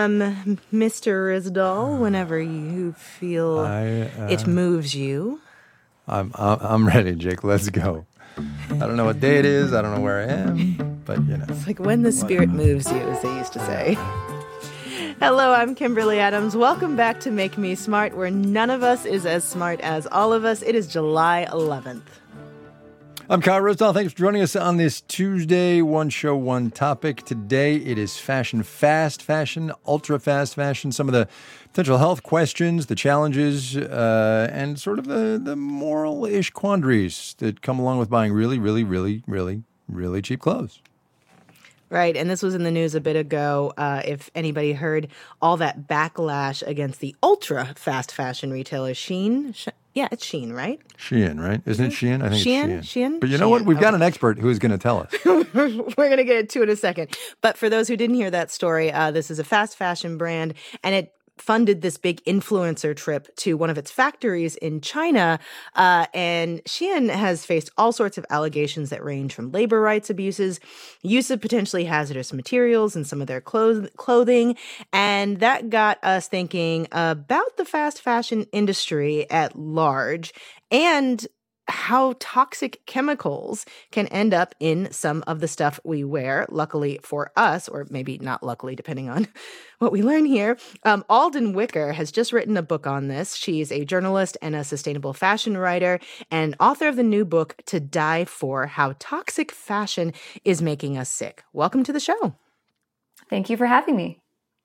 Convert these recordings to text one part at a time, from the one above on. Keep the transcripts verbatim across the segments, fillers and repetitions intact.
um, Mister Rizdal, whenever you feel I, uh, it moves you. I'm, I'm I'm ready, Jake. Let's go. I don't know what day it is. I don't know where I am, but you know. It's like when the spirit moves you, as they used to say. Hello, I'm Kimberly Adams. Welcome back to Make Me Smart, where none of us is as smart as all of us. It is July eleventh. I'm Kyle Rosedal. Thanks for joining us on this Tuesday, one show, one topic. Today it is fashion, fast fashion, ultra fast fashion, some of the potential health questions, the challenges, uh, and sort of the, the moral-ish quandaries that come along with buying really, really, really, really, really cheap clothes. Right, and this was in the news a bit ago. Uh, if anybody heard all that backlash against the ultra fast fashion retailer Shein. Sh- yeah, it's Shein, right? Shein, right? Isn't it Shein? I think Shein? it's Shein. Shein? But you know Shein. what? We've got Okay. an expert who is going to tell us. We're going to get to it in a second. But for those who didn't hear that story, uh, this is a fast fashion brand, and it funded this big influencer trip to one of its factories in China. Uh, and Shein has faced all sorts of allegations that range from labor rights abuses, use of potentially hazardous materials in some of their clo- clothing. And that got us thinking about the fast fashion industry at large and how toxic chemicals can end up in some of the stuff we wear. Luckily for us, or maybe not luckily, depending on what we learn here, um, Alden Wicker has just written a book on this. She's a journalist and a sustainable fashion writer and author of the new book, To Die For: How Toxic Fashion is Making Us Sick. Welcome to the show. Thank you for having me.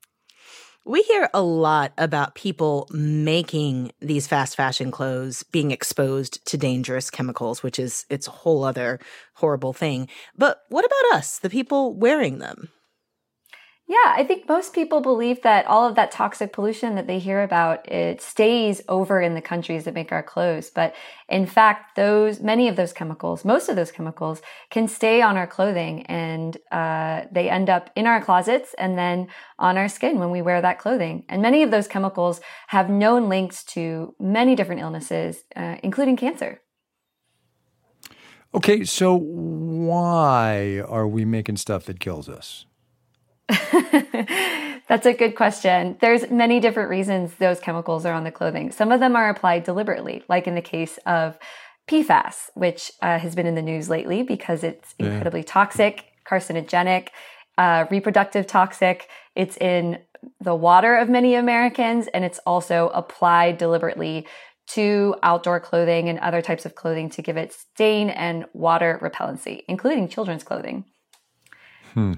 We hear a lot about people making these fast fashion clothes being exposed to dangerous chemicals, which is it's a whole other horrible thing. But what about us, the people wearing them? Yeah, I think most people believe that all of that toxic pollution that they hear about, it stays over in the countries that make our clothes. But in fact, those many of those chemicals, most of those chemicals can stay on our clothing, and uh, they end up in our closets and then on our skin when we wear that clothing. And many of those chemicals have known links to many different illnesses, uh, including cancer. Okay, so why are we making stuff that kills us? That's a good question. There's many different reasons those chemicals are on the clothing. Some of them are applied deliberately, like in the case of P FAS, which uh, has been in the news lately because it's Yeah. incredibly toxic, carcinogenic, uh, reproductive toxic. It's in the water of many Americans, and it's also applied deliberately to outdoor clothing and other types of clothing to give it stain and water repellency, including children's clothing. Hmm.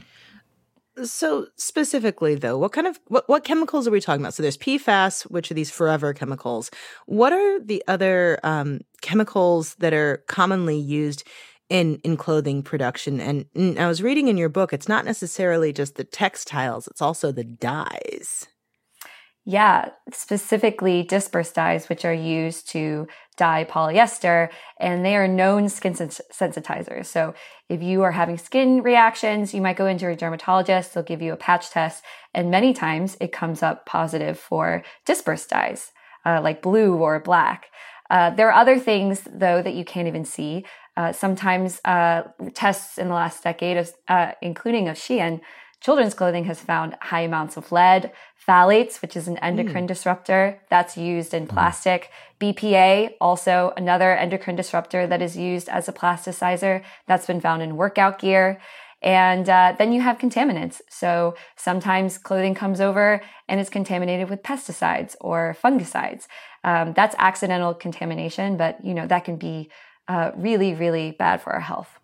So specifically, though, what kind of what, what chemicals are we talking about? So there's P FAS, which are these forever chemicals. What are the other um, chemicals that are commonly used in in clothing production? And, and I was reading in your book, it's not necessarily just the textiles; it's also the dyes. Yeah, specifically disperse dyes, which are used to dye polyester, and they are known skin sens- sensitizers. So if you are having skin reactions, you might go into a dermatologist, they'll give you a patch test, and many times it comes up positive for disperse dyes, uh, like blue or black. Uh, there are other things, though, that you can't even see. Uh, sometimes uh, tests in the last decade, of, uh, including of Shein, children's clothing has found high amounts of lead, phthalates, which is an endocrine mm. disruptor that's used in plastic. B P A, also another endocrine disruptor that is used as a plasticizer that's been found in workout gear. And uh, then you have contaminants. So sometimes clothing comes over and it's contaminated with pesticides or fungicides. Um, that's accidental contamination, but you know that can be uh, really, really bad for our health.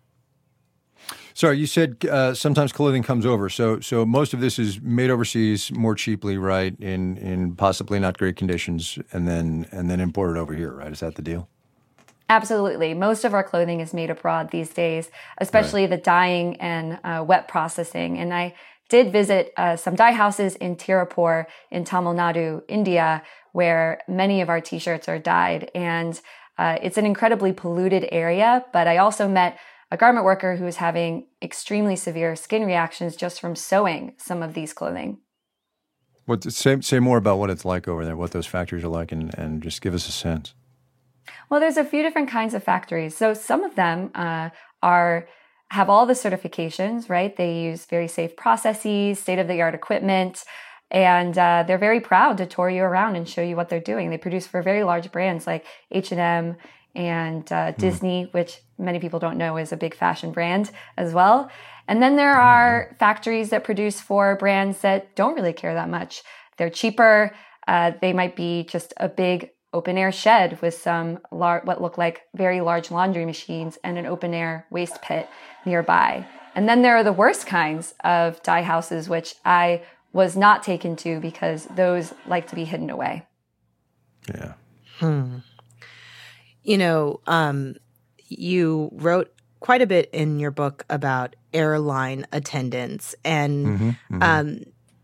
Sorry, you said uh, sometimes clothing comes over. So so most of this is made overseas more cheaply, right, in in possibly not great conditions, and then and then imported over here, right? Is that the deal? Absolutely. Most of our clothing is made abroad these days, especially right. the dyeing and uh, wet processing. And I did visit uh, some dye houses in Tirupur in Tamil Nadu, India, where many of our t-shirts are dyed. And uh, it's an incredibly polluted area, but I also met a garment worker who is having extremely severe skin reactions just from sewing some of these clothing. What say, say more about what it's like over there, what those factories are like, and, and just give us a sense. Well, there's a few different kinds of factories. So some of them uh, are have all the certifications, right? They use very safe processes, state-of-the-art equipment, And uh, they're very proud to tour you around and show you what they're doing. They produce for very large brands like H and M and uh, mm. Disney, which many people don't know is a big fashion brand as well. And then there are factories that produce for brands that don't really care that much. They're cheaper. Uh, they might be just a big open air shed with some lar- what look like very large laundry machines and an open air waste pit nearby. And then there are the worst kinds of dye houses, which I was not taken to because those like to be hidden away. Yeah. Hmm. You know, um, you wrote quite a bit in your book about airline attendants. And mm-hmm, mm-hmm. Um,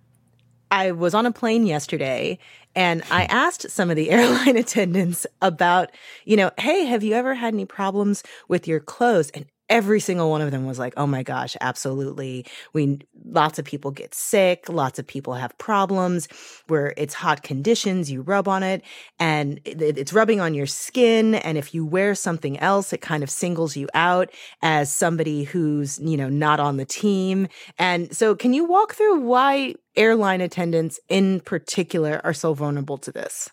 I was on a plane yesterday and I asked some of the airline attendants about, you know, hey, have you ever had any problems with your clothes? And every single one of them was like, oh my gosh, absolutely. We, lots of people get sick. Lots of people have problems where it's hot conditions. You rub on it and it, it's rubbing on your skin. And if you wear something else, it kind of singles you out as somebody who's, you know, not on the team. And so can you walk through why airline attendants in particular are so vulnerable to this?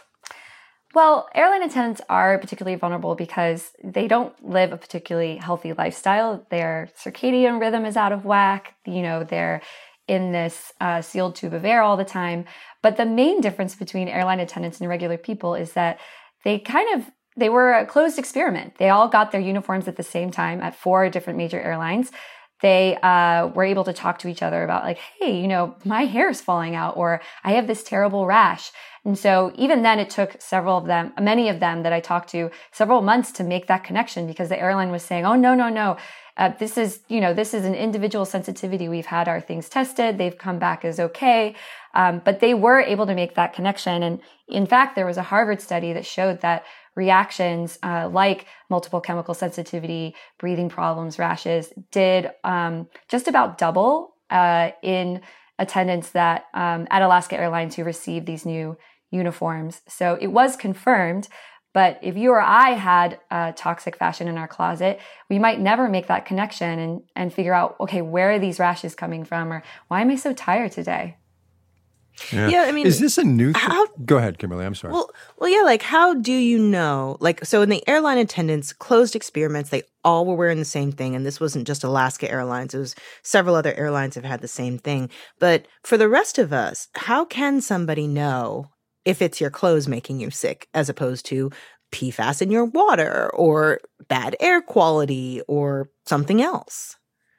Well, airline attendants are particularly vulnerable because they don't live a particularly healthy lifestyle. Their circadian rhythm is out of whack. You know, they're in this uh, sealed tube of air all the time. But the main difference between airline attendants and regular people is that they kind of, they were a closed experiment. They all got their uniforms at the same time at four different major airlines. They uh, were able to talk to each other about like, hey, you know, my hair is falling out, or I have this terrible rash. And so even then it took several of them, many of them that I talked to, several months to make that connection because the airline was saying, oh, no, no, no. Uh, this is, you know, this is an individual sensitivity. We've had our things tested. They've come back as okay. Um, but they were able to make that connection. And in fact, there was a Harvard study that showed that reactions uh, like multiple chemical sensitivity, breathing problems, rashes did um, just about double uh, in attendants that um, at Alaska Airlines who received these new uniforms. So it was confirmed. But if you or I had uh, toxic fashion in our closet, we might never make that connection and, and figure out, okay, where are these rashes coming from? Or why am I so tired today? Yeah. yeah, I mean, is this a new thing? How, Go ahead, Kimberly. I'm sorry. Well, well, yeah, like how do you know? Like, so in the airline attendants, closed experiments, they all were wearing the same thing. And this wasn't just Alaska Airlines. It was several other airlines have had the same thing. But for the rest of us, how can somebody know if it's your clothes making you sick as opposed to P FAS in your water or bad air quality or something else?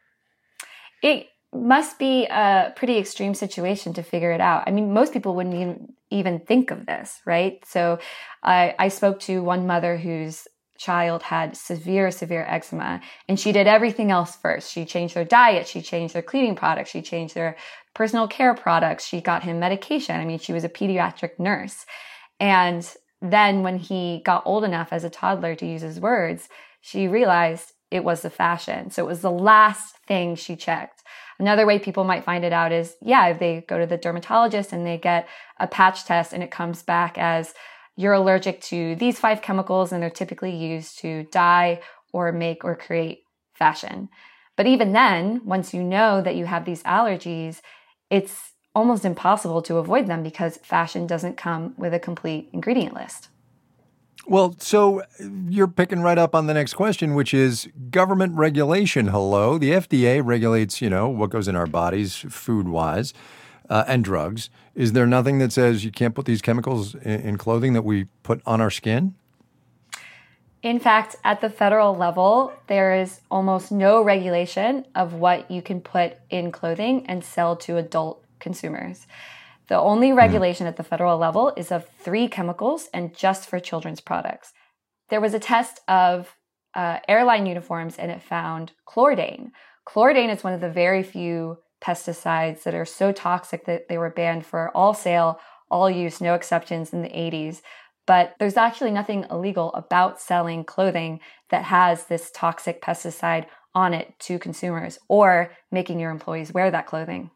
It must be a pretty extreme situation to figure it out. I mean, most people wouldn't even, even think of this, right? So I, I spoke to one mother whose child had severe, severe eczema, and she did everything else first. She changed their diet. She changed their cleaning products. She changed their personal care products. She got him medication. I mean, she was a pediatric nurse. And then when he got old enough as a toddler to use his words, she realized it was the fashion. So it was the last thing she checked. Another way people might find it out is, yeah, if they go to the dermatologist and they get a patch test and it comes back as you're allergic to these five chemicals and they're typically used to dye or make or create fashion. But even then, once you know that you have these allergies, it's almost impossible to avoid them because fashion doesn't come with a complete ingredient list. Well, so you're picking right up on the next question, which is government regulation. Hello. The F D A regulates, you know, what goes in our bodies food-wise uh, and drugs. Is there nothing that says you can't put these chemicals in, in clothing that we put on our skin? In fact, at the federal level, there is almost no regulation of what you can put in clothing and sell to adult consumers. The only regulation at the federal level is of three chemicals and just for children's products. There was a test of uh, airline uniforms and it found chlordane. Chlordane is one of the very few pesticides that are so toxic that they were banned for all sale, all use, no exceptions in the eighties. But there's actually nothing illegal about selling clothing that has this toxic pesticide on it to consumers or making your employees wear that clothing.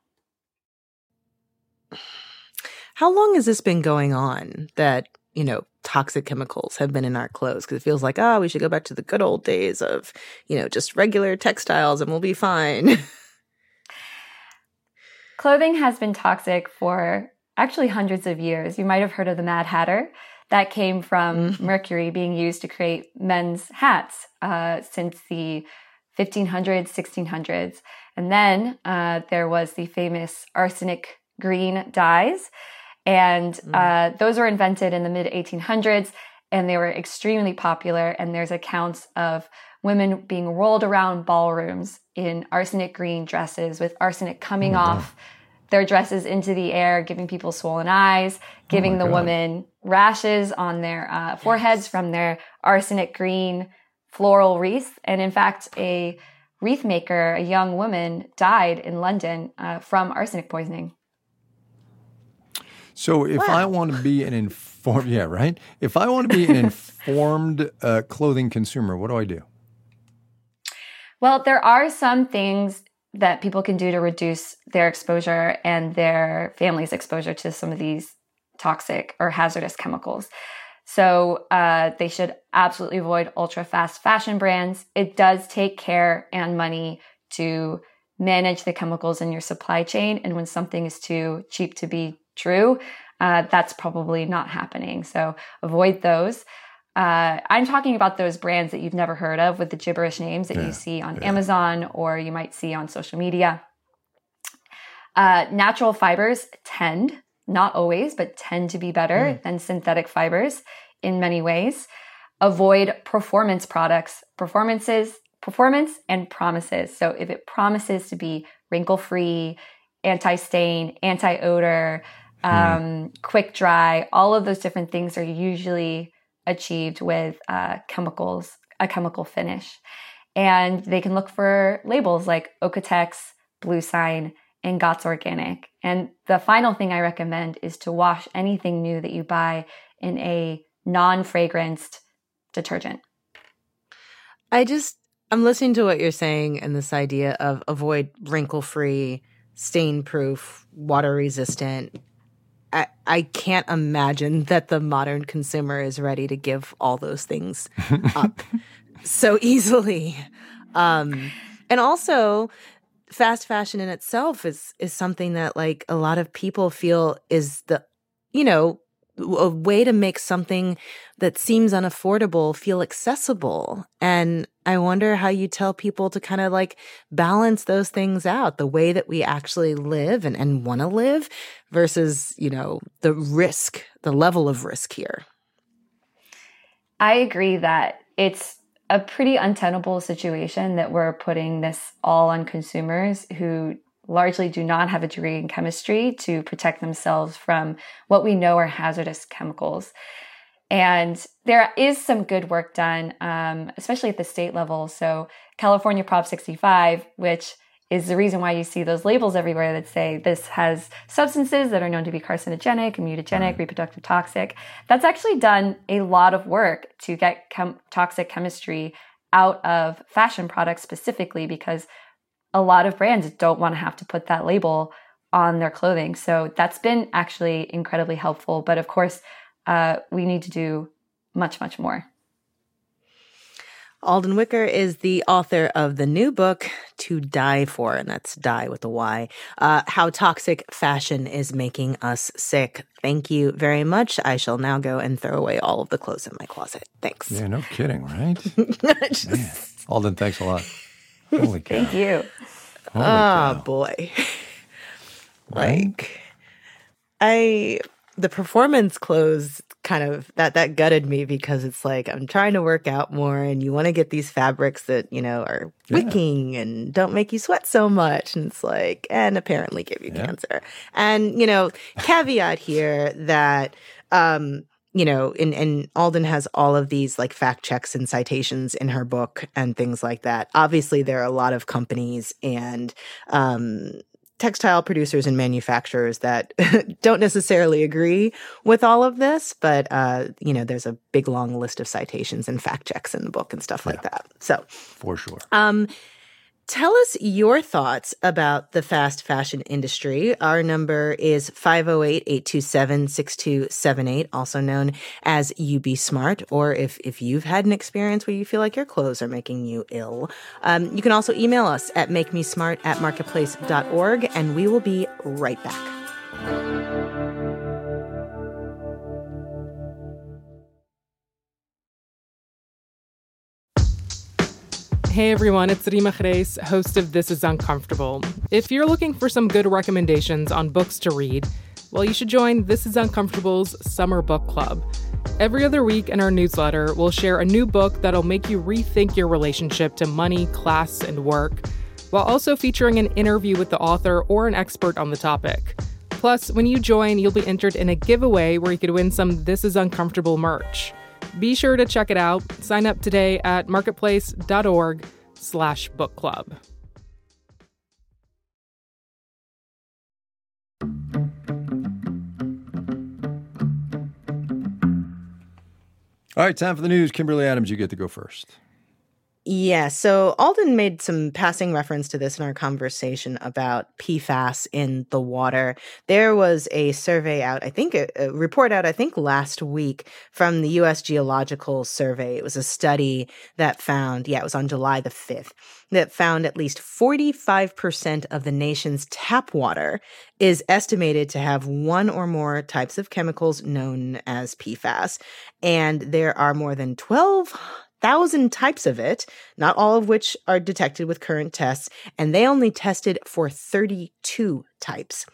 How long has this been going on that, you know, toxic chemicals have been in our clothes? Because it feels like, oh, we should go back to the good old days of, you know, just regular textiles and we'll be fine. clothing has been toxic for actually hundreds of years. You might have heard of the Mad Hatter. That came from mm-hmm. mercury being used to create men's hats uh, since the fifteen hundreds, sixteen hundreds. And then uh, there was the famous arsenic green dyes. And mm. uh, those were invented in the mid eighteen hundreds, and they were extremely popular. And there's accounts of women being rolled around ballrooms in arsenic green dresses with arsenic coming oh off God. their dresses into the air, giving people swollen eyes, giving oh the God. women rashes on their uh, foreheads yes. from their arsenic green floral wreath. And in fact, a wreath maker, a young woman, died in London uh, from arsenic poisoning. So if wow. I want to be an informed, yeah, right? If I want to be an informed uh, clothing consumer, what do I do? Well, there are some things that people can do to reduce their exposure and their family's exposure to some of these toxic or hazardous chemicals. So uh, they should absolutely avoid ultra fast fashion brands. It does take care and money to manage the chemicals in your supply chain. And when something is too cheap to be true, uh, that's probably not happening. So avoid those. Uh, I'm talking about those brands that you've never heard of with the gibberish names that yeah, you see on yeah. Amazon or you might see on social media. Uh, natural fibers tend, not always, but tend to be better mm. than synthetic fibers in many ways. Avoid performance products, performances, performance and promises. So if it promises to be wrinkle-free, anti-stain, anti-odor, um, mm. quick dry, all of those different things are usually achieved with uh, chemicals, a chemical finish. And they can look for labels like Okotex, Blue Sign, and G O T S Organic. And the final thing I recommend is to wash anything new that you buy in a non-fragranced detergent. I just, I'm listening to what you're saying and this idea of avoid wrinkle-free, stain-proof, water-resistant. I, I can't imagine that the modern consumer is ready to give all those things up so easily. Um, and also, fast fashion in itself is is something that like a lot of people feel is the, you know, a way to make something that seems unaffordable feel accessible. And I wonder how you tell people to kind of like balance those things out, the way that we actually live and, and want to live versus, you know, the risk, the level of risk here. I agree that it's a pretty untenable situation that we're putting this all on consumers who largely do not have a degree in chemistry to protect themselves from what we know are hazardous chemicals. And there is some good work done, um, especially at the state level. So California Prop sixty-five, which is the reason why you see those labels everywhere that say this has substances that are known to be carcinogenic, mutagenic, reproductive toxic. That's actually done a lot of work to get chem- toxic chemistry out of fashion products specifically because a lot of brands don't want to have to put that label on their clothing. So that's been actually incredibly helpful. But of course, uh, we need to do much, much more. Alden Wicker is the author of the new book, To Die For, and that's die with a Y, uh, How Toxic Fashion is Making Us Sick. Thank you very much. I shall now go and throw away all of the clothes in my closet. Thanks. Yeah, no kidding, right? Just... Man. Alden, thanks a lot. Holy cow. Thank you. Holy oh, cow. Boy. Right? Like, I... The performance clothes kind of, that that gutted me because it's like, I'm trying to work out more and you want to get these fabrics that, you know, are wicking yeah. and don't make you sweat so much. And it's like, and apparently give you yeah. cancer. And, you know, caveat here that, um, you know, and, and Alden has all of these like fact checks and citations in her book and things like that. Obviously, there are a lot of companies and, um, textile producers and manufacturers that don't necessarily agree with all of this, but, uh, you know, there's a big long list of citations and fact checks in the book and stuff like yeah. that. So for sure. Um, Tell us your thoughts about the fast fashion industry. Our number is five oh eight, eight two seven, six two seven eight, also known as You Be Smart, or if, if you've had an experience where you feel like your clothes are making you ill. Um, you can also email us at makemesmart at marketplace dot org, and we will be right back. Hey everyone, it's Rima Reis, host of This Is Uncomfortable. If you're looking for some good recommendations on books to read, well, you should join This Is Uncomfortable's Summer Book Club. Every other week in our newsletter, we'll share a new book that'll make you rethink your relationship to money, class, and work, while also featuring an interview with the author or an expert on the topic. Plus, when you join, you'll be entered in a giveaway where you could win some This Is Uncomfortable merch. Be sure to check it out. Sign up today at marketplace.org slash book club. All right, time for the news. Kimberly Adams, you get to go first. Yeah, so Alden made some passing reference to this in our conversation about P FAS in the water. There was a survey out, I think, a, a report out, I think, last week from the U S Geological Survey. It was a study that found, yeah, it was on July the fifth, that found at least forty-five percent of the nation's tap water is estimated to have one or more types of chemicals known as P FAS. And there are more than twelve thousand types of it, not all of which are detected with current tests, and they only tested for thirty-two types.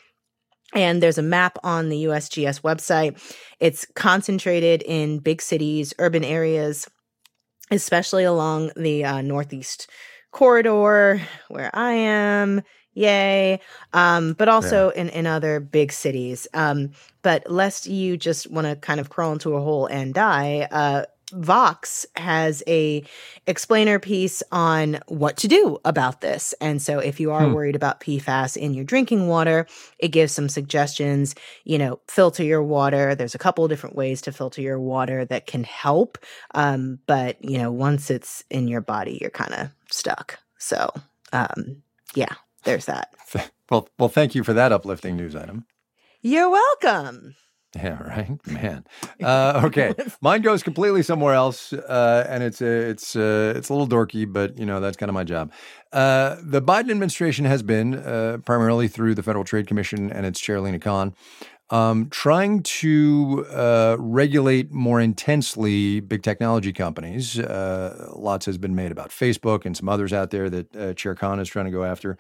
And there's a map on the U S G S website. It's concentrated in big cities, urban areas, especially along the uh, Northeast corridor where I am. Yay. Um, but also yeah. in, in other big cities. Um, but lest you just want to kind of crawl into a hole and die, uh, Vox has a explainer piece on what to do about this. And so if you are hmm. worried about P FAS in your drinking water, it gives some suggestions. You know, filter your water. There's a couple of different ways to filter your water that can help. Um, but, you know, once it's in your body, you're kind of stuck. So, um, yeah, there's that. Well, well, thank you for that uplifting news item. You're welcome. Yeah, right, man. Uh, okay, mine goes completely somewhere else, uh, and it's uh, it's uh, it's a little dorky, but you know that's kind of my job. Uh, the Biden administration has been uh, primarily through the Federal Trade Commission and its chair Lina Khan, um, trying to uh, regulate more intensely big technology companies. Uh, lots has been made about Facebook and some others out there that uh, Chair Khan is trying to go after.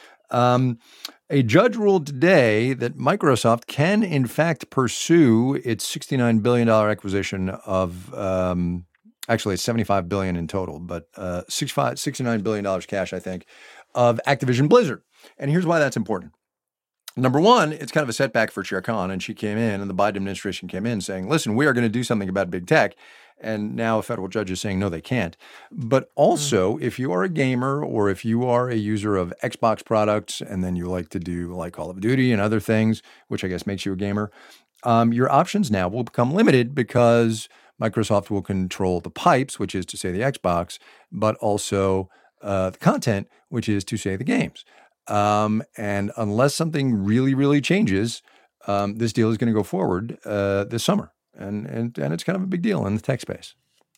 Um, a judge ruled today that Microsoft can, in fact, pursue its sixty-nine billion dollars acquisition of, um, actually, it's seventy-five billion dollars in total, but uh, sixty-nine billion dollars cash, I think, of Activision Blizzard. And here's why that's important. Number one, it's kind of a setback for Chair Khan, and she came in, and the Biden administration came in saying, listen, we are going to do something about big tech. And now a federal judge is saying, no, they can't. But also, mm-hmm. if you are a gamer or if you are a user of Xbox products and then you like to do like Call of Duty and other things, which I guess makes you a gamer, um, your options now will become limited because Microsoft will control the pipes, which is to say the Xbox, but also uh, the content, which is to say the games. Um, and unless something really, really changes, um, this deal is going to go forward uh, this summer. And, and and it's kind of a big deal in the tech space.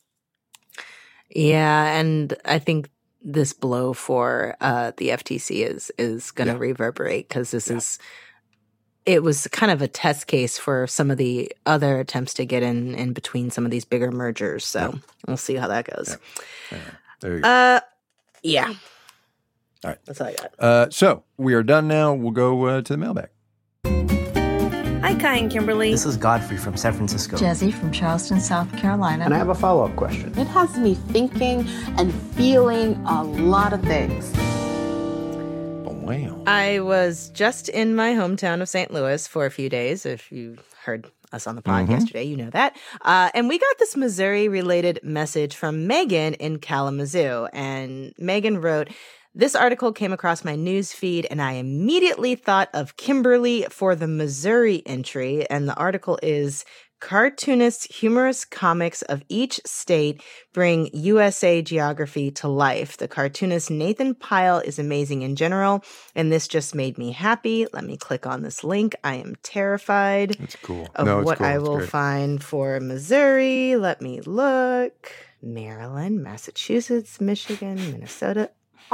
Yeah, and I think this blow for uh, the F T C is is going to yeah. reverberate because this yeah. is it was kind of a test case for some of the other attempts to get in in between some of these bigger mergers. So yeah. we'll see how that goes. Yeah. Yeah. There you go. Uh, yeah. All right, that's all I got. Uh, so we are done now. We'll go uh, to the mailbag. Hi, Kai and Kimberly. This is Godfrey from San Francisco. Jesse from Charleston, South Carolina. And I have a follow-up question. It has me thinking and feeling a lot of things. Wow. I was just in my hometown of Saint Louis for a few days. If you heard us on the pod mm-hmm. yesterday, you know that. Uh, and we got this Missouri-related message from Megan in Kalamazoo. And Megan wrote, this article came across my news feed, and I immediately thought of Kimberly for the Missouri entry. And the article is Cartoonist, humorous comics of each state bring U S A geography to life. The cartoonist Nathan Pyle is amazing in general, and this just made me happy. Let me click on this link. I am terrified That's cool. of no, what cool. I It's will great. find for Missouri. Let me look. Maryland, Massachusetts, Michigan, Minnesota.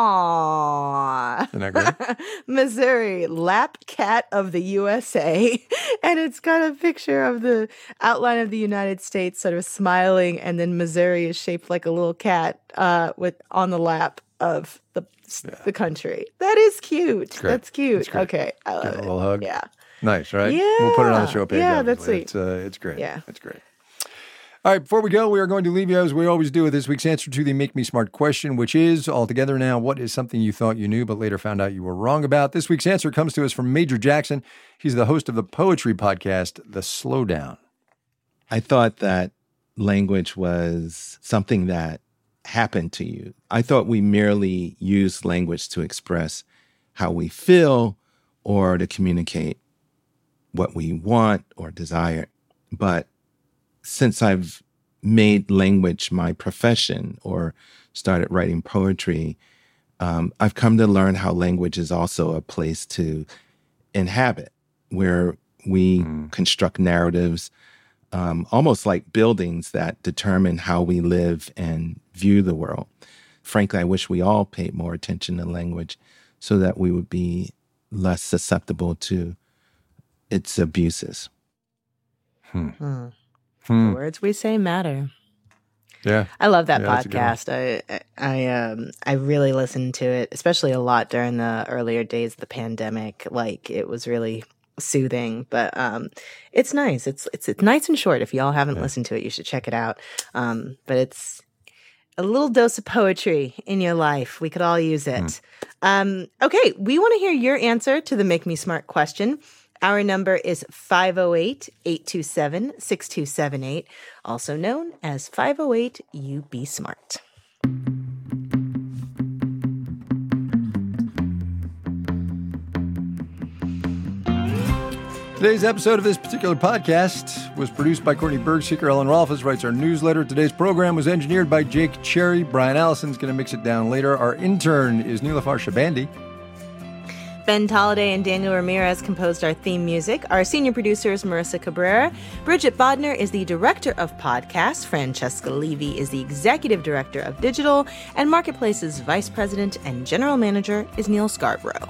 Aww. Isn't that great? Missouri, lap cat of the U S A. And it's got a picture of the outline of the United States sort of smiling, and then Missouri is shaped like a little cat uh, with on the lap of the Yeah. the country. That is cute. great. That's cute. It's great. Okay. I love Give it it. a little hug. Yeah. Nice, right? We'll put it on the show page. Yeah, that's obviously. sweet. It's, uh, it's great. Yeah. It's great. All right, before we go, we are going to leave you as we always do with this week's answer to the Make Me Smart question, which is, altogether now, what is something you thought you knew but later found out you were wrong about? This week's answer comes to us from Major Jackson. He's the host of the poetry podcast, The Slowdown. I thought that language was something that happened to you. I thought we merely used language to express how we feel or to communicate what we want or desire. But since I've made language my profession or started writing poetry, um, I've come to learn how language is also a place to inhabit, where we mm. construct narratives, um, almost like buildings that determine how we live and view the world. Frankly, I wish we all paid more attention to language so that we would be less susceptible to its abuses. Hmm. Hmm. Hmm. The words we say matter. Yeah. I love that Yeah, podcast. I I um I really listened to it, especially a lot during the earlier days of the pandemic. Like, it was really soothing, but um it's nice. It's it's it's nice and short. If y'all haven't Yeah. listened to it, you should check it out. Um but it's a little dose of poetry in your life. We could all use it. Mm. Um okay, we want to hear your answer to the Make Me Smart question. Our number is five oh eight, eight two seven, six two seven eight, also known as five oh eight You Be Smart. Today's episode of this particular podcast was produced by Courtney Bergseeker. Ellen Rolfes writes our newsletter. Today's program was engineered by Jake Cherry. Brian Allison's going to mix it down later. Our intern is Nilafar Shabandi. Ben Tolliday and Daniel Ramirez composed our theme music. Our senior producer is Marissa Cabrera. Bridget Bodner is the director of podcasts. Francesca Levy is the executive director of digital. And Marketplace's vice president and general manager is Neil Scarborough.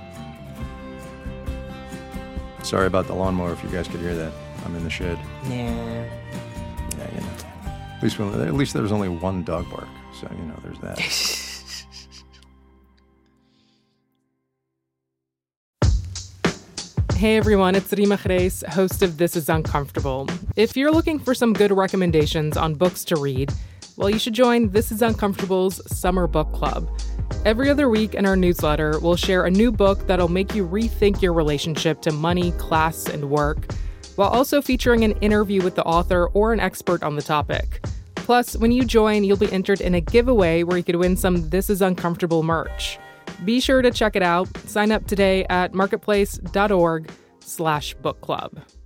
Sorry about the lawnmower if you guys could hear that. I'm in the shed. Nah. Yeah, you know. At least, when, at least there's only one dog bark. So, you know, there's that. Hey everyone, it's Rima Reis, host of This Is Uncomfortable. If you're looking for some good recommendations on books to read, well, you should join This Is Uncomfortable's Summer Book Club. Every other week in our newsletter, we'll share a new book that'll make you rethink your relationship to money, class, and work, while also featuring an interview with the author or an expert on the topic. Plus, when you join, you'll be entered in a giveaway where you could win some This Is Uncomfortable merch. Be sure to check it out. Sign up today at marketplace.org slash book club.